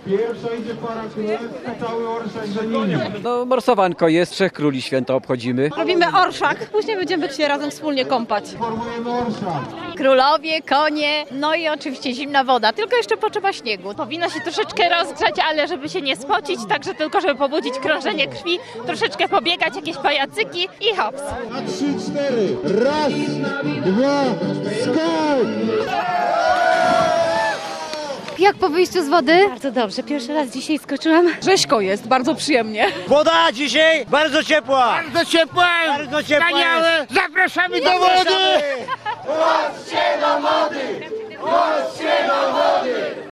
Pierwsza idzie para królewska, cały orszak za nimi. No, morsowanko jest, Trzech Króli święto obchodzimy. Robimy orszak, później będziemy się razem wspólnie kąpać. Formujemy orszak. Królowie, konie, no i oczywiście zimna woda, tylko jeszcze potrzeba śniegu. Powinno się troszeczkę rozgrzać, ale żeby się nie spocić, także tylko żeby pobudzić krążenie krwi, troszeczkę pobiegać, jakieś pajacyki i hops. Na 3-4. Raz, dwa, skok! Jak po wyjściu z wody? Bardzo dobrze, pierwszy raz dzisiaj skoczyłam. Rzeźko jest, bardzo przyjemnie. Woda dzisiaj bardzo ciepła! Bardzo ciepłe, Bardzo ciepła wspaniałe. Zapraszamy do wody! Chodźcie do wody! Chodźcie do wody!